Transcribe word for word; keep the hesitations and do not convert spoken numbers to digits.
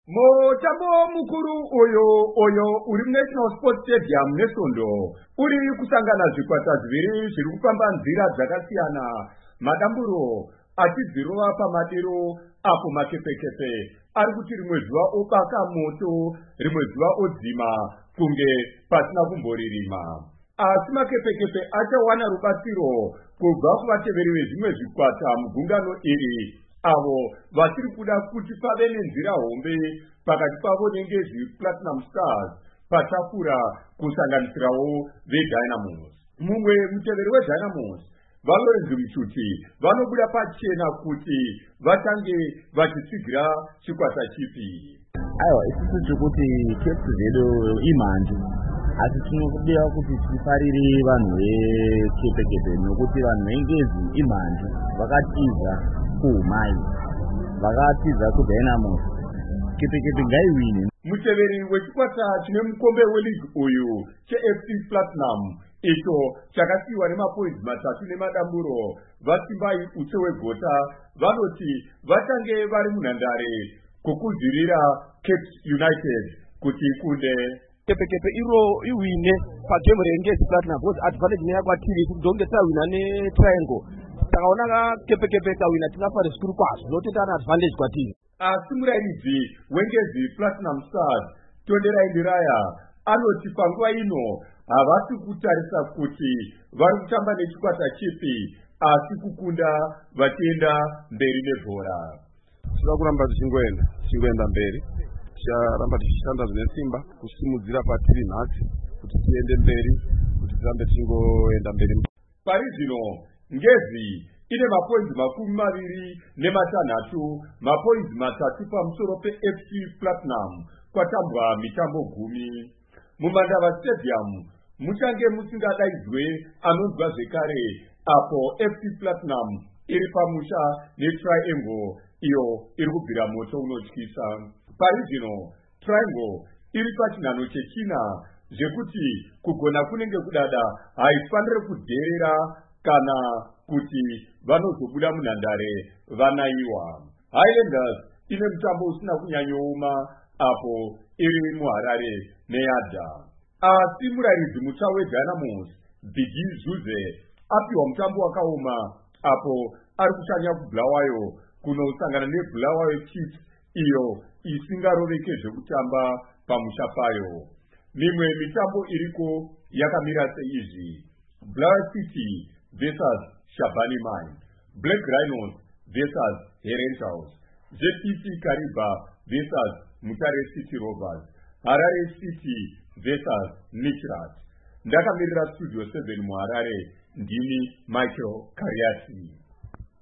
Mutambo mukuru oyo oyo uri National Sports Stadium neSondo uri kusangana zvikwata zviviri zviri kufamba nzira dzakasiyana, madamburo achidzirova pamadero apo makepekepe ari kuti rimwe zuva obaka moto rimwe zuva odzima kunge pasina kumboririma. Asi makepekepe achawana rubatsiro kubva kuvateveri vezvimwe zvikwata mugungano iri, avo vachiri kuda kuti pave nenzira hombe pakati pavo nengezvi Platinum Stars patafura kusanganisirawo veDynamos. Mumwe muteveri weDynamos, Valorenzi Muchuti, vanobuda pachena kuti vatange vachitsigira chikwata chipi. Aiwa, isusu tikuti Cape zvedu imhanzi, asi tinokudiwa kuti tifarire vanhu vekepekepe nokuti vanhu vengezi imhanzi vakatiza kuumai, vakatiza kuDynamos. Kepekepe ngaiwine. Muteveri wechikwata chine mukombe weleague uyu cheF C Platinum, icho chakasiyiwa nemapoints matatu nemadamburo, vasimbai utse wegota, vanoti vatange vari munhandare kukudzirira Cape United kuti ikunde. Kepekepe iro iwine pagame rengezi Platinum, because advantage neya kwatiri kudonge tawina neTriangle. Takaona Kepekepe kawina tinafare zvikuru kwazvo, zvinoteta ana advantage kwatiri. Asi murairidzi wengezi Platinum Stars Tondera Indiraya anoti panguva ino havasi kutarisa kuti vari kutamba nechikwata chipi, asi kukunda vachienda mberi nebhora. Tinoda kuramba tichingoenda tichingoenda mberi, ticharamba tichishanda zvine simba kusimudzira patiri nhasi kuti tiende mberi, kuti tirambe tichingoenda mberi. Pari zvino ngezi ine mapoints makumi maviri nematanhatu, mapoints matatu pamusoro peF C Platinum kwatambwa mitambo gumi. Mumandava Stadium muchange musingadaidzwe anonzwa zvekare apo F C Platinum iri pamusha neTriangle iyo iri kubvira moto unotyisa. Pari zvino Triangle iri pachinhano chechina, zvekuti kugona kunenge kudada haifanire kudherera kana kuti vanozobuda munhandare vanaiwa. Highlanders ine mutambo usina kunyanyooma apo iri muHarare neYadha. Asi murairidzi mutsva weDynamos Bigi Zuze apiwa mutambo wakaoma apo ari kushanya kuBulawayo kunosangana neBulawayo Chiefs iyo isingaroveke zvekutamba pamusha payo. Mimwe mitambo iriko yakamira seizvi: Bulawayo City versus Shabani Mine, Black Rhinos versus Herentals, J P C Kariba versus Mutare City Rovers, Harare City versus Michirat. Ndakamirira Studio seven muHarare, ndini Michael Kariati.